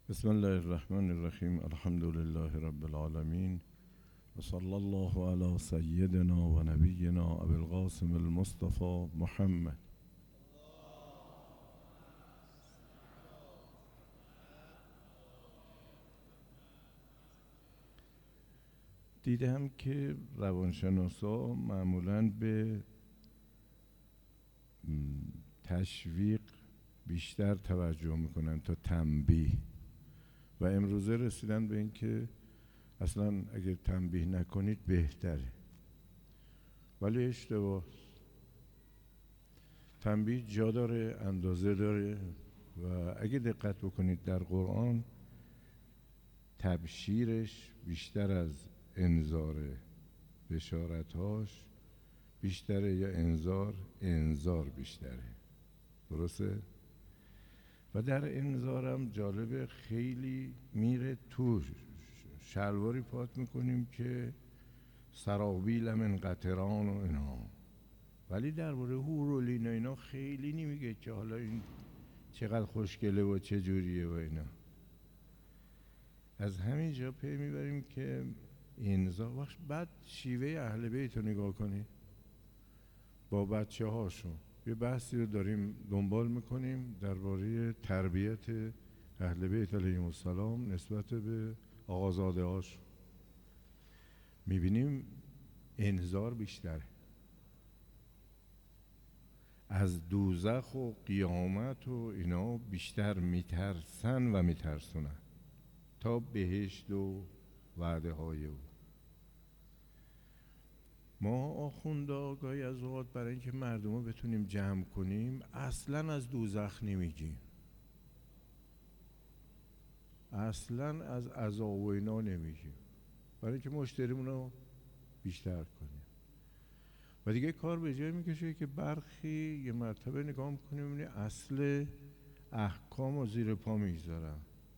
بسم الله الرحمن الرحیم. الحمد لله رب العالمین و صلی الله علی سیدنا و نبینا ابی القاسم المصطفى محمد. دیدم که روانشناسا معمولاً به تشویق بیشتر توجه میکنن تا تنبیه، و امروزه رسیدن به این که اصلا اگه تنبیه نکنید بهتره، ولی اشتباه. تنبیه جا داره، اندازه داره، و اگه دقت بکنید در قرآن تبشیرش بیشتر از انذاره، بشارتهاش بیشتره، یا انذار بیشتره، درسته؟ و در انذارم جالبه خیلی میره تو شلواری پات میکنیم که سرابیل من قطران و اینا، ولی درباره هورولین و اینا خیلی نمیگه که حالا این چقدر خوشگله و چه جوریه و اینا. از همین جا پی میبریم که انذار وقت بعد شیوه اهل بیت رو نگاه کنید با بچه هاشون. یه بحثی رو داریم دنبال میکنیم درباره تربیت اهل بیت علیهم السلام نسبت به آقازاده هاش. میبینیم انذار بیشتره، از دوزخ و قیامت و اینا بیشتر میترسن و میترسونن تا بهشت و وعده های او. ما آخوندا گاهی از اوقات برای اینکه مردم رو بتونیم جمع کنیم اصلا از دوزخ نمیگیم، اصلا از عذاب و اینا نمیگیم، برای اینکه مشتریمون رو بیشتر کنیم. و دیگه کار به جای میکشه که برخی یه مرتبه نگاه میکنیم ببینیم اصل احکام رو زیر پا میگذارن.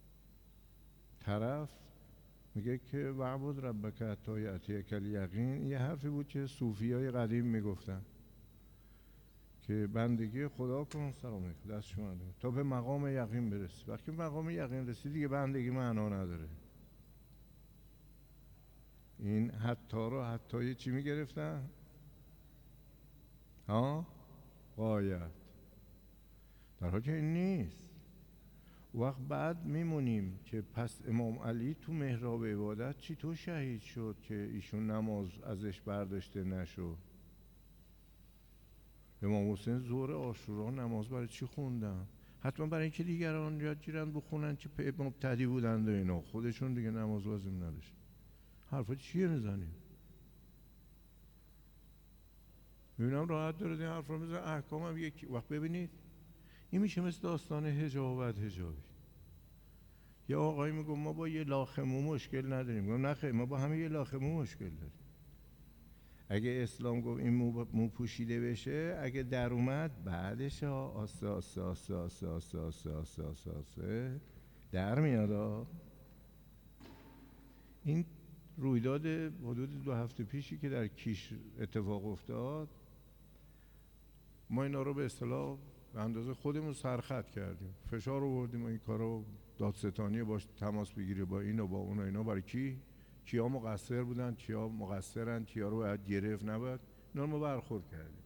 طرف میگه که وعبد ربک حتی یأتیک الیقین. یه حرفی بود که صوفیای قدیم میگفتن که بندگی خدا کن، سلام علیکم، دست شما تا به مقام یقین برسی. وقتی مقام یقین رسید دیگه بندگی معنا نداره. این حتی رو حتی چی میگرفتن؟ غایت، در حالی که این نیست. وقت بعد میمونیم که پس امام علی تو محراب عبادت چطور شهید شد که ایشون نماز ازش برداشته نشد؟ امام حسین ظهر عاشورا نماز برای چی خوندن؟ حتما برای اینکه دیگران یاد گیرن بخونن که مبتدی بودند و اینا، خودشون دیگه نماز لازم نداشت. حرفا چیه میزنیم؟ میبینم راحت داره این حرف رو میزن. احکام هم یک وقت ببینید این میشه مثل داستان حجابت حجابی. یه آقایی میگم ما با یه لاخ مو مشکل نداریم. میگم نه خیر، ما با همه یه لاخ مو مشکل داریم. اگه اسلام گفت این مو پوشیده بشه، اگه در اومد بعدش آسته آسته آسته آسته آسته آسته آسته آسته آسته در میاد. این رویداد حدود 2 هفته پیشی که در کیش اتفاق افتاد، ما اینا رو به اصطلاح به اندازه خودمون سرخط کردیم، فشار آوردیم این کارو دادستانی باش تماس بگیره با این و با اون و اینا. برای کی؟ کیا مقصر بودن، کیا مقصرن، کیا رو باید گرفت، نباید. اینا رو ما برخورد کردیم.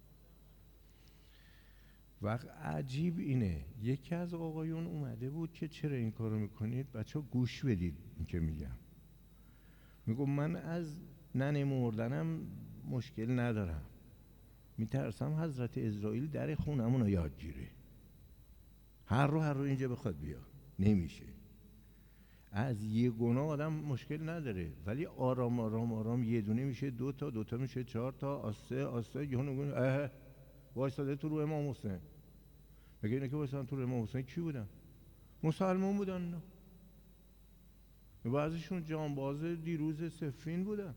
وقت عجیب اینه یکی از آقایون اومده بود که چرا این کارو میکنید؟ بچه ها گوش بدید این که میگم. میگم من از ننه مردنم مشکل ندارم، میترسم حضرت اسرائیل در خونمون رو یاد گیره، هر رو اینجا بخواد بیاد نمیشه. از یه گناه آدم مشکل نداره، ولی آرام آرام آرام یه دونه میشه 2 تا، 2 تا میشه 4 تا، آسته آسته گونه وایساده تو رو امام حسین. مگه اینه که وایسادن تو رو امام حسین کی بودن؟ مسلمان بودن. بعضیشون جانباز دیروز صفین بودن،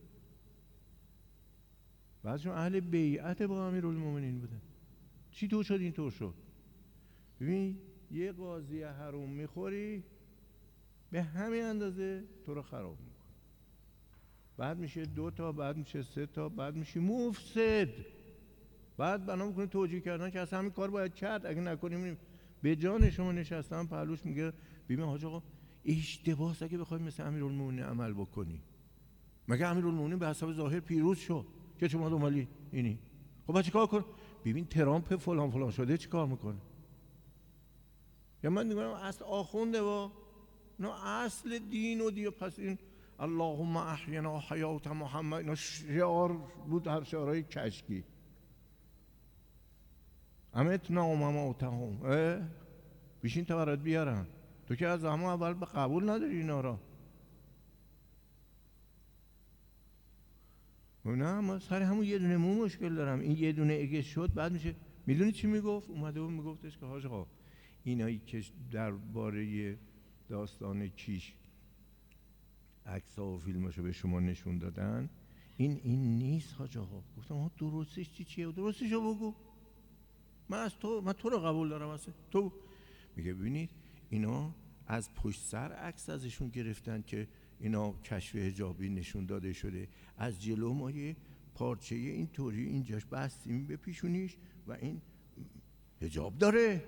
بعضیشون اهل بیعت با امیرالمومنین بودن. چی تو شد این طور شد؟ ببین یه قاضی حروم میخوری به همین اندازه تو رو خراب میکنه. بعد میشه 2 تا، بعد میشه 3 تا، بعد میشه مفسد. بعد بنا میکنه توجیه کردن که اصلا همین کار باید کرد، اگه نکنیم به جان شما نشستم پهلوش میگه ببین حاج آقا اشتباهه اگه بخوای مثل امیرالمومنین عمل بکنی. مگه امیرالمومنین به حساب ظاهر پیروز شد که شما دنبالی اینی؟ خب بعد چیکار کن؟ ببین ترامپ فلان فلان شده چیکار میکنه؟ یا من میگم اصل آخونده و نه اصل دین و دیگه. پس این اللهم احینا حیات محمد اینا شعار بود، هر شعارهای کشکی. امتنا و مماتهم، بیشین تا برات بیارن. تو که از همون اول به قبول نداری اینا را. نه من سر همون یه دونه مو مشکل دارم. این یه دونه اگه شد بعد میشه. میدونی چی میگفت؟ اومده بود میگفتش که حاج آقا اینایی که درباره داستان کیش عکس‌ها و فیلماشو به شما نشون دادن این نیست حاج آقا. گفتم ها درستش چیه؟ درستشو بگو. من تو رو قبول دارم اصلا. تو میگه ببینید اینا از پشت سر عکس ازشون گرفتن که اینا کشف حجابی نشون داده شده. از جلو ما یه پارچه اینطوری اینجاش بستیم به پیشونیش و این حجاب داره.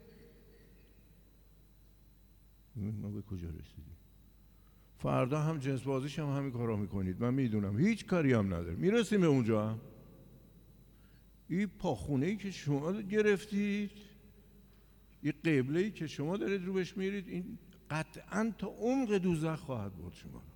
ما به کجا رسیدیم؟ فردا هم جنس بازیش هم همین کارا میکنید. من میدونم هیچ کاری هم نداره. میرسیم به اونجا هم. این پاخونه‌ای که شما گرفتید، این قبله‌ای که شما دارید رو بهش میرید، این قطعاً تا عمق دوزخ خواهد برد شما رو.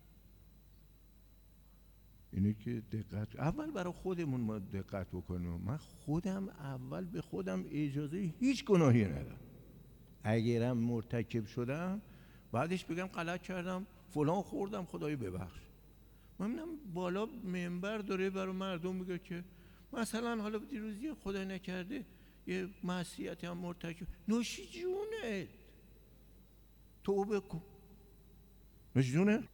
اینه که دقت اول برای خودمون ما دقت بکنیم. من خودم اول به خودم اجازه هیچ گناهی ندم. اگرم مرتکب شدم بعدش بگم غلط کردم، فلان خوردم، خدای ببخش. من می‌بینم بالا منبر داره برای مردم میگه که مثلا حالا دیروزی خدای نکرده یه معصیتی هم مرتکب، نوشی جونت، توبه کن. نوشی جونه؟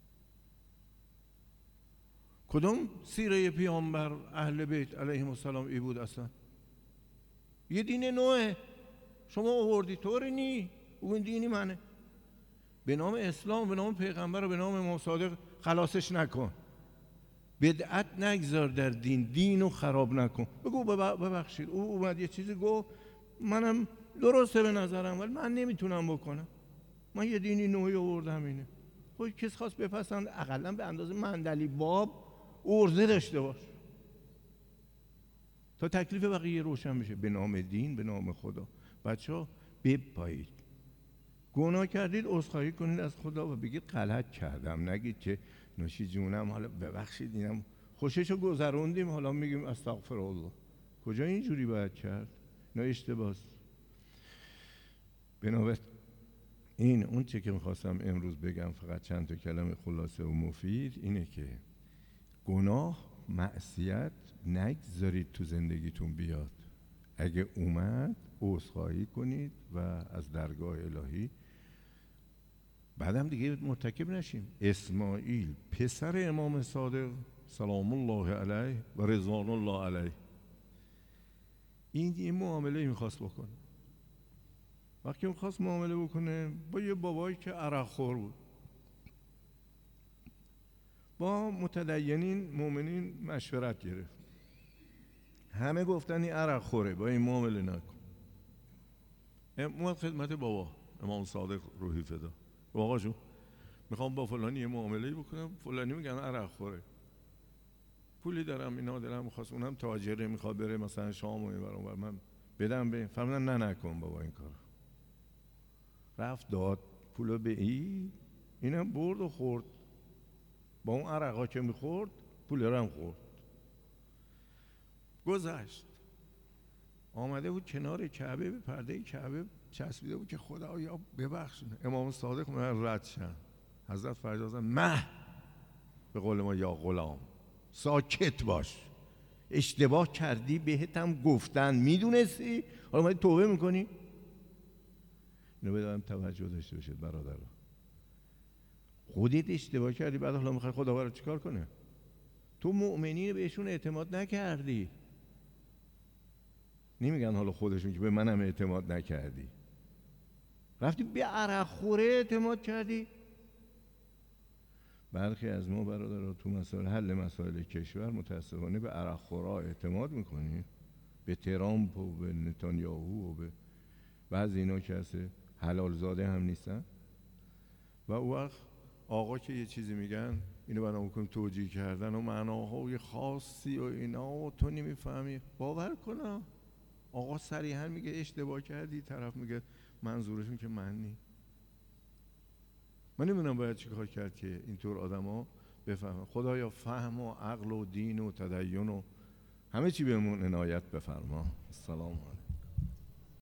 کدوم سیره پیامبر اهل بیت علیهم السلام ای بود اصلا؟ یه دین نوعه شما آوردی، طوری نی اون دینی منه. به نام اسلام، به نام پیغمبر و به نام امام صادق خلاصش نکن. بدعت نگذار در دین، دینو خراب نکن. بگو ببخشید او اومد یه چیزی گفت منم درسته به نظرم ولی من نمیتونم بکنم. من یه دینی نوعی آوردم اینه. خب کس خواست بپسند اقلا به اندازه مندلیباب ارزه داشته باش تا تکلیف بقیه روشن بشه. به نام دین، به نام خدا. بچه‌ها بپایید. گناه کردید عذرخواهی کنید از خدا و بگید غلط کردم. نگید که نوشی جونم حالا ببخشید اینم خوششو گذروندیم حالا میگیم استغفر الله. کجا اینجوری باید کرد؟ نه اشتباهه. بنابراین این اون چه که میخواستم امروز بگم، فقط چند تا کلمه خلاصه و مفید اینه که گناه، معصیت نگذارید تو زندگیتون بیاد. اگه اومد عذرخواهی کنید و از درگاه الهی بعدم دیگه مرتکب نشیم. اسماعیل پسر امام صادق سلام الله علیه و رضوان الله علیه این معامله میخواست بکنه. وقتی میخواست معامله بکنه با یه بابایی که عرق خور بود، با متدینین مؤمنین مشورت گرفت. همه گفتن این عرق خوره، با این معامله نکن. اومد خدمت بابا امام صادق روحی فدا. آقا جون میخوام با فلانی یه معامله بکنم، فلانی میگن عرق خوره، پولی دارم اینا دارم، میخواست اونم تاجره میخواد بره مثلا شام و اینور من بدم به فرمودن نه نکن بابا این کار. رفت داد پولو به اینم برد و خورد. با اون عرقا که میخورد پول رو هم خورد. گذشت آمده بود کنار کعبه، به پرده کعبه چسبیده بود که خدایا ببخش. امام صادق من رد شد. حضرت فرزاد مه به قول ما یا غلام ساکت باش، اشتباه کردی بهت هم گفتن میدونستی حالا ما توبه میکنی. اینو بدارم توجه داشته باشید برادرها. خودت اشتباه کردی بعد حالا میخوای خدا برات چیکار کنه؟ تو مؤمنین بهشون اعتماد نکردی. نمیگن حالا خودشون که به منم اعتماد نکردی، رفتی به عرق خوره اعتماد کردی. برخی از ما برادرها تو مسائل حل مسائل کشور متاسفانه به عرق خورا اعتماد میکنیم، به ترامپ و به نتانیاهو و به بعضی اینا که هست حلال زاده هم نیستن. و او وقت آقا که یه چیزی میگن اینو بنا میکنیم توجیه کردن و معناهای خاصی و اینا و تو نمیفهمی، باور کنم آقا صریحا میگه اشتباه کردی، طرف میگه منظورشون که من نی. من نمیدونم باید چی کار کرد که اینطور آدم ها بفهمن. خدایا فهم و عقل و دین و تدین و همه چی بهمون عنایت بفرما. السلام علیکم.